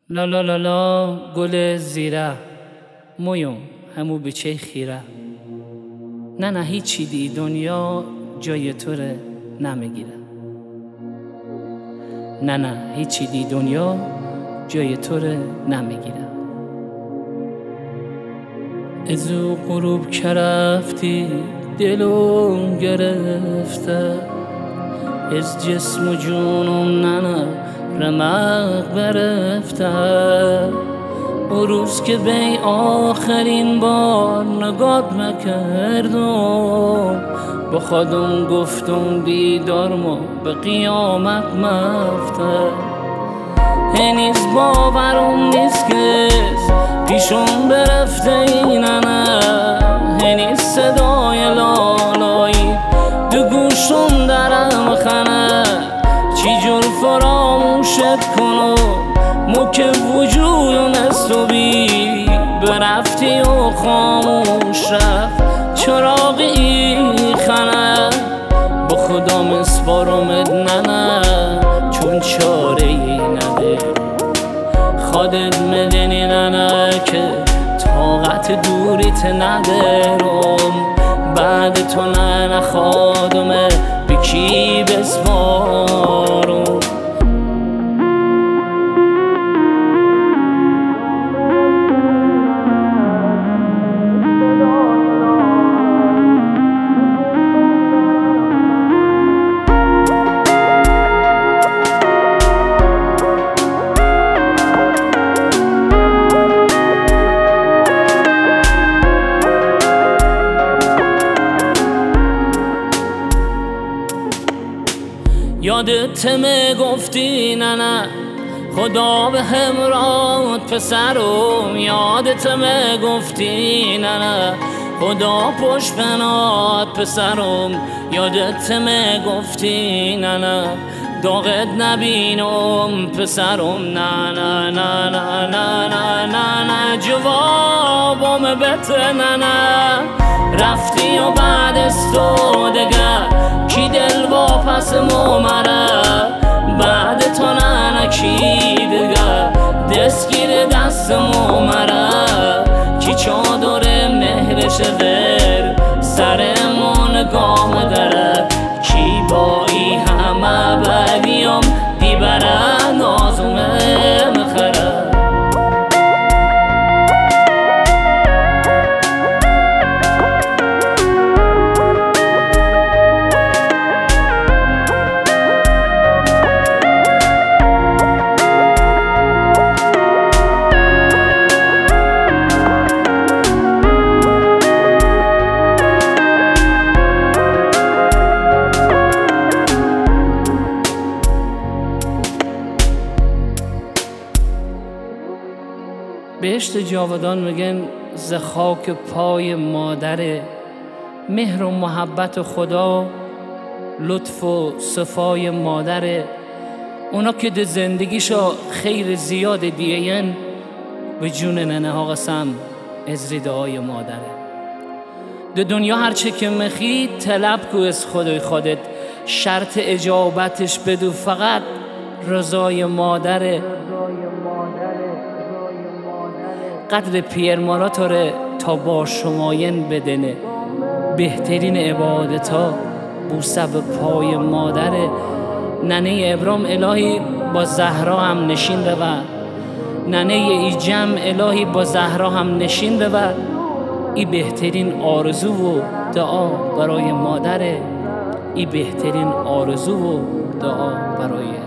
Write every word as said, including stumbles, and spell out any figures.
لا لا لا لا گل زیره مویم همو بچه خیره. نه نه هیچی دی دنیا جای تو رو نمیگیره. نه نه هیچی دی دنیا جای تو رو نمیگیره. ازو غروب کرفتی دلم گرفته، از جسم و جونم نه نه رمق برفته. او روز که به آخرین بار نگات مکردم، با خودم گفتم دیدارمو به قیامت مفته. هنیز باورم نیست که پیشم برفته اینه، نه هنیز صدای لالایی دو گوشم درم خنه. چی جور فراموشت کنم مو که وجودم از تو بی برفتی و خاموش رفت چراغی خنه. با خدا مسپارمت نه نه چون چاره ای نده. خودت میدونی نه نه که طاقت دوریت ندارم. بعد تو نه نه خودمه به کی بسپارم. یادت میگفتی نه نه خدا به همراهت پسرم. یادت میگفتی نه نه خدا پشت بنات پسرم. یادت میگفتی نه نه داغت نبینم پسرم. نه نه نه نه نه نه نه نه جوابم بته نه نه. رفتی و بعد از تو دگر کی دل واپس مو مره. بعد تو نه نه کی دگر دستگیر دست مو مره. کی چادر مهرش در سرمون گام داره. کی با ای همه بدیم دیبره نازمه مخره. بهشت جاودان میگن ز خاک پای مادره. مهر و محبت خدا لطف و صفای مادره. اونا که ده زندگیشا خیر زیاد دیگین به جون ننه ها قسم از ردای مادره. ده دنیا هرچه که مخی طلب کو از خدای خودت. شرط اجابتش بدو فقط رضای مادره. قدر پیر مارا تاره تا با شماین بدنه. بهترین عبادت ها بوسه به پای مادره. ننه ابرام الهی با زهرا هم نشین ببر. ننه ایجم الهی با زهرا هم نشین ببر. ای بهترین آرزو و دعا برای مادره. ای بهترین آرزو و دعا برای